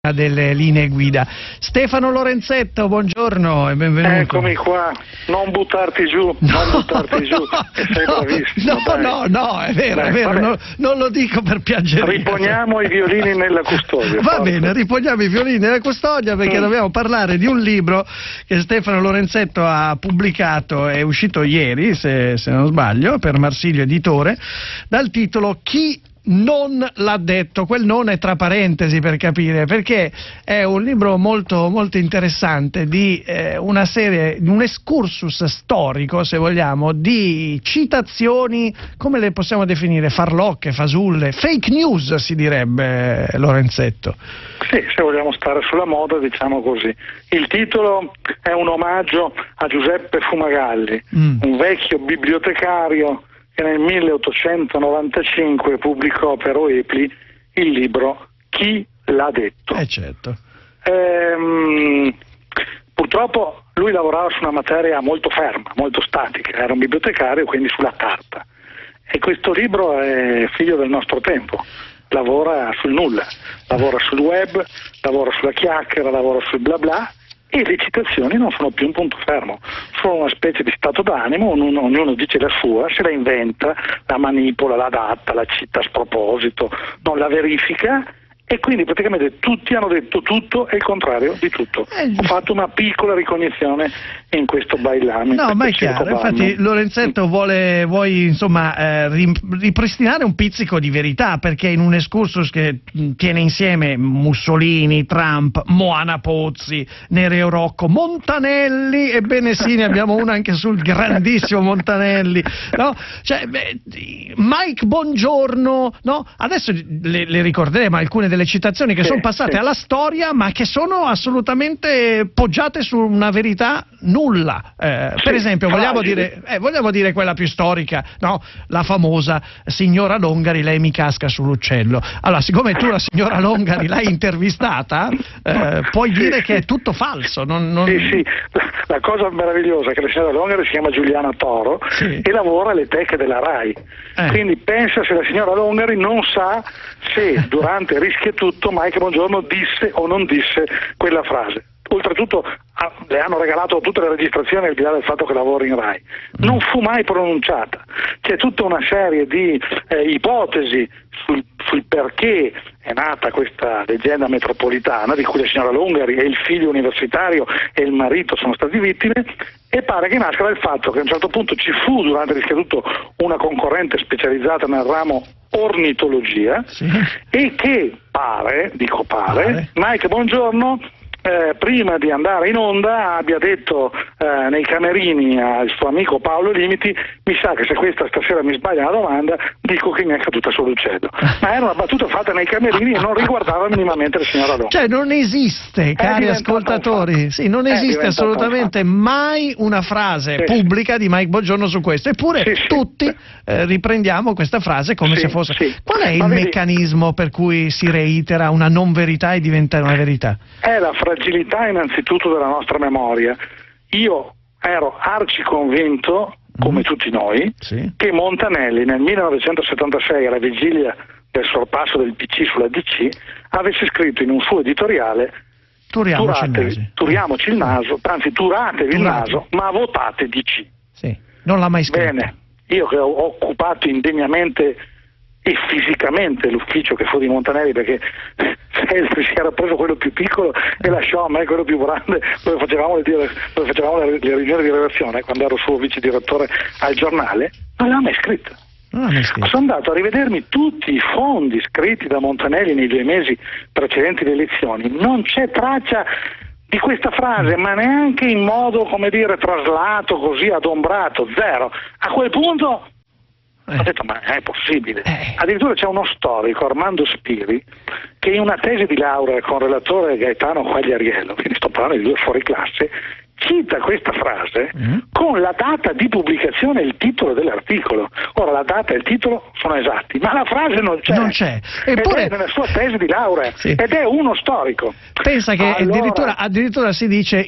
delle linee guida. Stefano Lorenzetto, buongiorno e benvenuto. Eccomi qua, non buttarti giù, non buttarti giù, sei bravissimo. No, è vero, non lo dico per piangere. Riponiamo i violini nella custodia. Va bene, riponiamo i violini nella custodia perché dobbiamo parlare di un libro che Stefano Lorenzetto ha pubblicato, è uscito ieri, se non sbaglio, per Marsilio Editore, dal titolo Chi non l'ha detto. Quel non è tra parentesi per capire, perché è un libro molto molto interessante di una serie, un excursus storico, se vogliamo, di citazioni, come le possiamo definire, farlocche, fasulle, fake news si direbbe, Lorenzetto. Sì, se vogliamo stare sulla moda, diciamo così. Il titolo è un omaggio a Giuseppe Fumagalli, un vecchio bibliotecario che nel 1895 pubblicò per Oepli il libro Chi l'ha detto. Certo. Purtroppo lui lavorava su una materia molto ferma, molto statica, era un bibliotecario, quindi sulla carta. E questo libro è figlio del nostro tempo, lavora sul nulla, lavora sul web, lavora sulla chiacchiera, lavora sul bla bla. E le citazioni non sono più un punto fermo, sono una specie di stato d'animo, ognuno dice la sua, se la inventa, la manipola, la adatta, la cita a sproposito, non la verifica, e quindi praticamente tutti hanno detto tutto e il contrario di tutto. Ho fatto una piccola ricognizione in questo bailame. No, ma è chiaro, infatti Lorenzetto vuoi insomma ripristinare un pizzico di verità, perché in un excursus che tiene insieme Mussolini, Trump, Moana Pozzi, Nereo Rocco, Montanelli, ebbene sì, ne abbiamo una anche sul grandissimo Montanelli, no? Cioè, Mike Bongiorno, no? Adesso le ricorderemo alcune delle citazioni che sono passate alla storia, ma che sono assolutamente poggiate su una verità nulla. Per esempio, vogliamo dire quella più storica, no? La famosa signora Longari, lei mi casca sull'uccello. Allora, siccome tu la signora Longari l'hai intervistata, puoi dire che è tutto falso. Sì, la cosa meravigliosa è che la signora Longari si chiama Giuliana Toro e lavora alle teche della RAI. Quindi pensa se la signora Longari non sa se durante Rischia Tutto Mike Bongiorno disse o non disse quella frase. Oltretutto le hanno regalato tutte le registrazioni al di là del fatto che lavori in RAI. Non fu mai pronunciata. C'è tutta una serie di ipotesi sul perché è nata questa leggenda metropolitana di cui la signora Longari e il figlio universitario e il marito sono stati vittime, e pare che nasca dal fatto che a un certo punto ci fu durante l'Istituto una concorrente specializzata nel ramo ornitologia e che pare, Mike Bongiorno prima di andare in onda abbia detto nei camerini al suo amico Paolo Limiti: mi sa che se questa stasera mi sbaglia una domanda dico che mi è caduta sull'uccello. Ma era una battuta fatta nei camerini e non riguardava minimamente la signora Longari. Cioè non esiste, cari ascoltatori, non esiste assolutamente mai una frase pubblica di Mike Bongiorno su questo, eppure tutti riprendiamo questa frase come se fosse... Qual è il meccanismo per cui si reitera una non verità e diventa una verità? È la fragilità innanzitutto della nostra memoria. Io ero arciconvinto, come tutti noi, che Montanelli nel 1976, alla vigilia del sorpasso del PC sulla DC, avesse scritto in un suo editoriale: turiamoci il naso, anzi turatevi il naso, ma votate DC. Non l'ha mai scritto. Bene, io che ho occupato indegnamente e fisicamente l'ufficio che fu di Montanelli, perché si era preso quello più piccolo e lasciò a me quello più grande dove facevamo le riunioni di redazione quando ero suo vice direttore al giornale. Non l'ha mai scritto. Sono andato a rivedermi tutti i fondi scritti da Montanelli nei 2 mesi precedenti le elezioni, non c'è traccia di questa frase, ma neanche in modo, come dire, traslato, così adombrato, zero. A quel punto ho detto: ma è possibile? Addirittura c'è uno storico, Armando Spiri, che in una tesi di laurea con relatore Gaetano Quagliariello, quindi sto parlando di 2 fuori classe, cita questa frase con la data di pubblicazione e il titolo dell'articolo. Ora la data e il titolo sono esatti, ma la frase non c'è. Eppure è nella sua tesi di laurea ed è uno storico. Pensa che addirittura si dice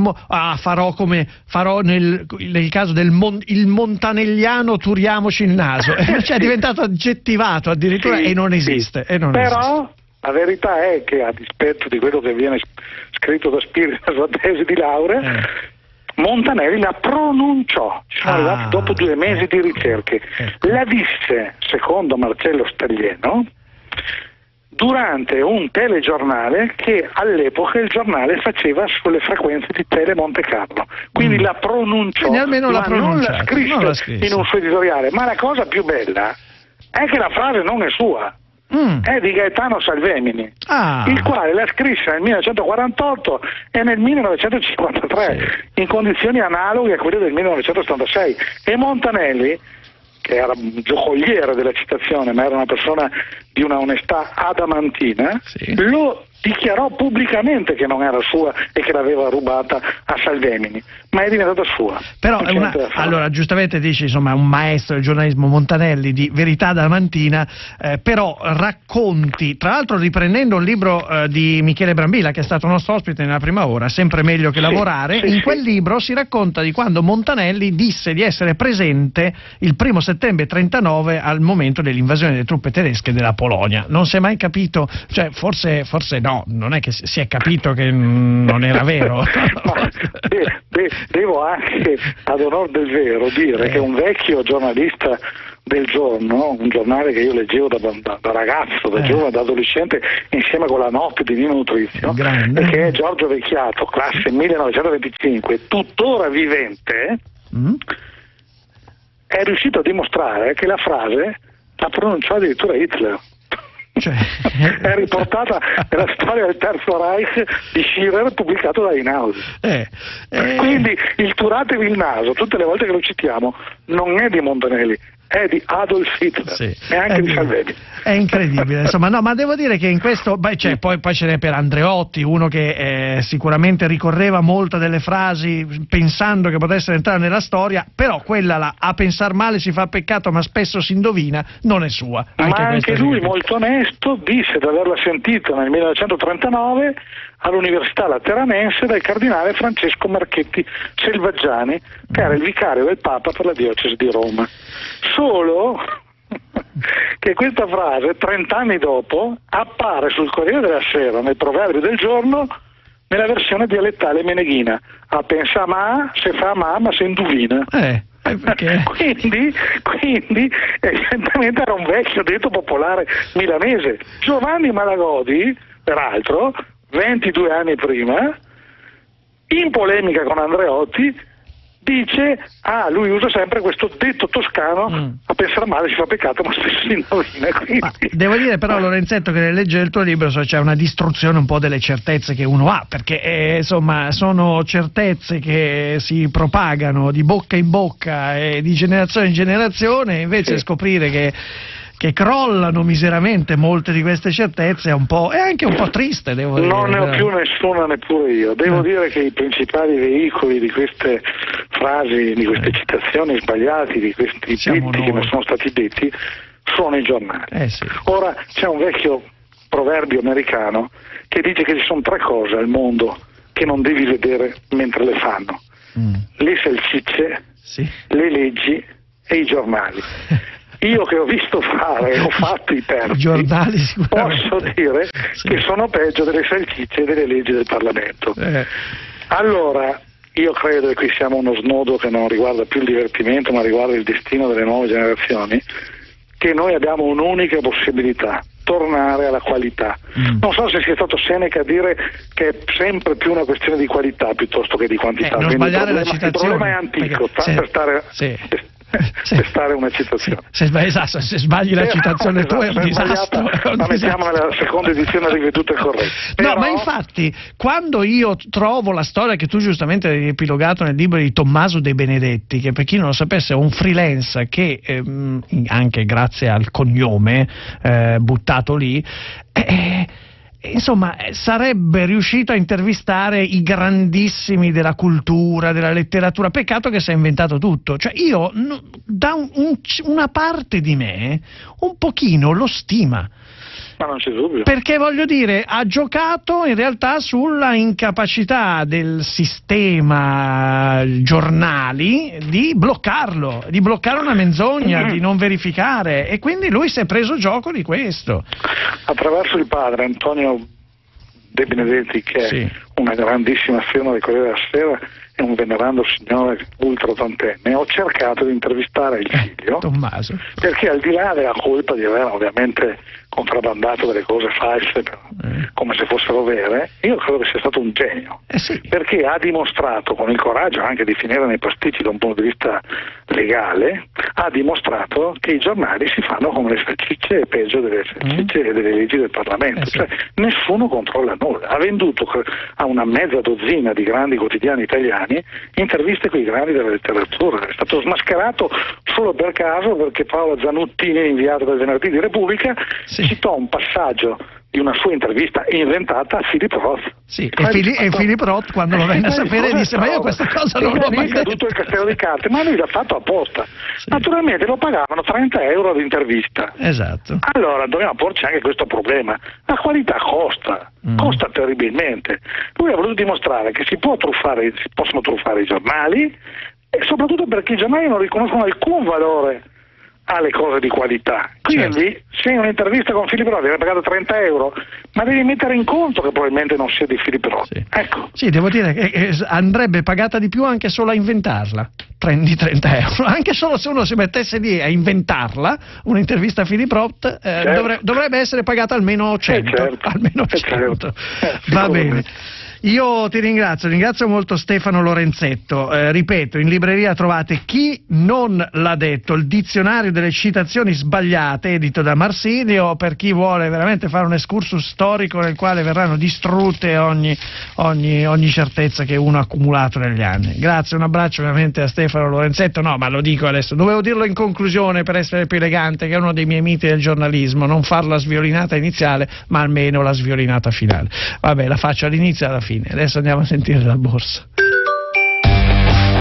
farò nel caso del il montanelliano turiamoci il naso. Cioè è diventato aggettivato addirittura e non esiste. La verità è che, a dispetto di quello che viene scritto da Spiri nella sua tesi di laurea, Montanelli la pronunciò, ci sono arrivati dopo 2 mesi di ricerche. La disse, secondo Marcello Staglieno, durante un telegiornale che all'epoca il giornale faceva sulle frequenze di Tele Monte Carlo. Quindi la pronunciò, almeno ma non la scrisse in un suo editoriale. Ma la cosa più bella è che la frase non è sua, è di Gaetano Salvemini, il quale la scrisse nel 1948 e nel 1953 in condizioni analoghe a quelle del 1986. E Montanelli, che era un giocoliere della citazione, ma era una persona di una onestà adamantina, lo dichiarò pubblicamente che non era sua e che l'aveva rubata a Salvemini, ma è diventata sua. Però allora, giustamente dici, insomma, un maestro del giornalismo, Montanelli, di verità adamantina, però racconti, tra l'altro riprendendo un libro di Michele Brambilla, che è stato nostro ospite nella prima ora, Sempre meglio che lavorare, in quel libro si racconta di quando Montanelli disse di essere presente il 1° settembre 1939 al momento dell'invasione delle truppe tedesche della Polonia. Non si è mai capito, cioè forse no, non è che si è capito che non era vero. Devo anche, ad onor del vero, dire che un vecchio giornalista del Giorno, un giornale che io leggevo da ragazzo, da giovane, da adolescente, insieme con La Notte di Nino Nutrizio, e che è Giorgio Vecchiato, classe 1925, tuttora vivente, è riuscito a dimostrare che la frase la pronunciò addirittura Hitler. È riportata nella storia del Terzo Reich di Schirrer, pubblicato da Einaudi. Quindi il turatevi il naso tutte le volte che lo citiamo non è di Montanelli, è di Adolf Hitler, e anche di Salvemini. È incredibile, insomma, no, ma devo dire che in questo, poi ce n'è per Andreotti, uno che sicuramente ricorreva molto delle frasi pensando che potessero entrare nella storia, però quella là, a pensar male si fa peccato ma spesso si indovina, non è sua. Anche lui, molto onesto, disse di averla sentita nel 1939 all'Università Lateranense dal cardinale Francesco Marchetti Selvaggiani, che era il vicario del Papa per la diocesi di Roma. Solo che questa frase, 30 anni dopo, appare sul Corriere della Sera, nel Proverbio del Giorno, nella versione dialettale meneghina: a pensa ma, se fa ma se indovina. Quindi evidentemente era un vecchio detto popolare milanese. Giovanni Malagodi, peraltro, 22 anni prima, in polemica con Andreotti, dice, lui usa sempre questo detto toscano, a pensare male si fa peccato ma spesso si indovina. Devo dire però, Lorenzetto, che nel leggere il tuo libro c'è una distruzione un po' delle certezze che uno ha, perché insomma sono certezze che si propagano di bocca in bocca e di generazione in generazione, invece scoprire che crollano miseramente molte di queste certezze è anche un po' triste, devo dire. Non ne ho più nessuna, neppure io. Devo dire che i principali veicoli di queste frasi, di queste citazioni sbagliate, di questi detti che non sono stati detti, sono i giornali. Ora, c'è un vecchio proverbio americano che dice che ci sono 3 cose al mondo che non devi vedere mentre le fanno: le salsicce, le leggi e i giornali. Io che ho visto fare e ho fatto i terzi, giornali, posso dire che sono peggio delle salsicce e delle leggi del Parlamento. Allora, io credo, e qui siamo uno snodo che non riguarda più il divertimento ma riguarda il destino delle nuove generazioni, che noi abbiamo un'unica possibilità: tornare alla qualità. Non so se sia stato Seneca a dire che è sempre più una questione di qualità piuttosto che di quantità. Non sbagliare la citazione. Il problema è antico, per stare una citazione. Se sbagli la citazione tua è un disastro. La mettiamo nella seconda edizione riveduta e corretta. Però... No, ma infatti, quando io trovo la storia che tu giustamente hai riepilogato nel libro di Tommaso De Benedetti, che per chi non lo sapesse è un freelance che, anche grazie al cognome buttato lì, insomma, sarebbe riuscito a intervistare i grandissimi della cultura, della letteratura. Peccato che si è inventato tutto. Cioè io, da una parte di me, un pochino lo stima. Ma non c'è dubbio. Perché voglio dire, ha giocato in realtà sulla incapacità del sistema giornali di bloccarlo, di bloccare una menzogna, di non verificare, e quindi lui si è preso gioco di questo. Attraverso il padre Antonio De Benedetti, che è una grandissima firma del Corriere della Sera, è un venerando signore ultra ottantenne, ho cercato di intervistare il figlio, Tommaso, perché al di là della colpa di aver ovviamente contrabbandato delle cose false come se fossero vere, io credo che sia stato un genio, perché ha dimostrato, con il coraggio anche di finire nei pasticci da un punto di vista legale, ha dimostrato che i giornali si fanno come le salsicce e peggio delle salsicce e delle leggi del Parlamento, cioè nessuno controlla nulla. Ha venduto a una mezza dozzina di grandi quotidiani italiani interviste con i grandi della letteratura, è stato smascherato solo per caso perché Paolo Zanuttini, inviato dal Venerdì di Repubblica, citò un passaggio di una sua intervista inventata a Philip Roth. E Philip Roth, quando lo venne a sapere, disse: ma io questa cosa non l'ho mai detto. Tutto il castello di carte, ma lui l'ha fatto apposta. Naturalmente lo pagavano 30 euro ad intervista. Esatto. Allora dobbiamo porci anche questo problema: la qualità costa terribilmente. Lui ha voluto dimostrare che si possono truffare i giornali, e soprattutto perché i giornali non riconoscono alcun valore alle cose di qualità. Quindi se in un'intervista con Philip Roth viene pagato 30 euro, ma devi mettere in conto che probabilmente non sia di Philip Roth. Ecco. Sì, devo dire che andrebbe pagata di più anche solo a inventarla, di 30 euro. Anche solo se uno si mettesse lì a inventarla, un'intervista a Philip Roth, dovrebbe essere pagata almeno 100. Almeno 100. Va bene. Io ti ringrazio molto Stefano Lorenzetto, ripeto, in libreria trovate Chi non l'ha detto, il dizionario delle citazioni sbagliate, edito da Marsilio, per chi vuole veramente fare un excursus storico nel quale verranno distrutte ogni certezza che uno ha accumulato negli anni. Grazie, un abbraccio ovviamente a Stefano Lorenzetto, no, ma lo dico adesso, dovevo dirlo in conclusione per essere più elegante, che è uno dei miei miti del giornalismo, non far la sviolinata iniziale, ma almeno la sviolinata finale. Vabbè, la faccio all'inizio e alla fine. Adesso andiamo a sentire la borsa.